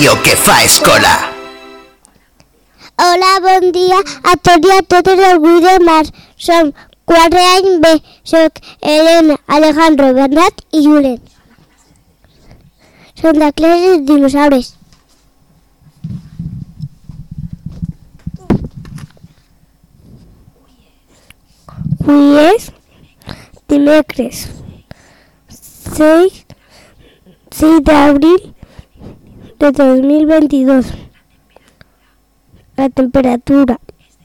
ràdio que fa escola. Hola, bon dia a tots i a totes del 8 de març. Som 4 anys B. Soc Elena, Alejandro, Bernat i Julen. Som de classe de dinosaures. Avui és dimecres 6 d'abril de 2022. La temperatura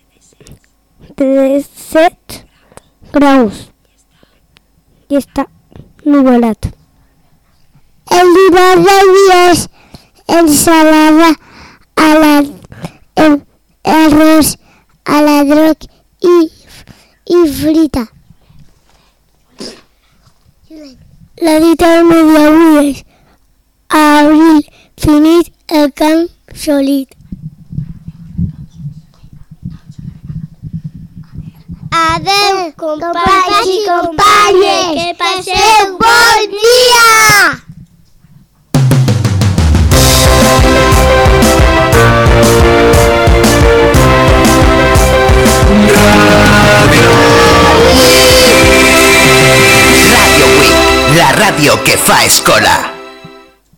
de 7 graus i està nuvolat. El dinar d'avui és ensalada arròs a la droc i frita. La dita del medi avui és abril finit, el camp solit. Adeu, companys i companyes, que passeu bon dia! Radio Week, la ràdio que fa escola.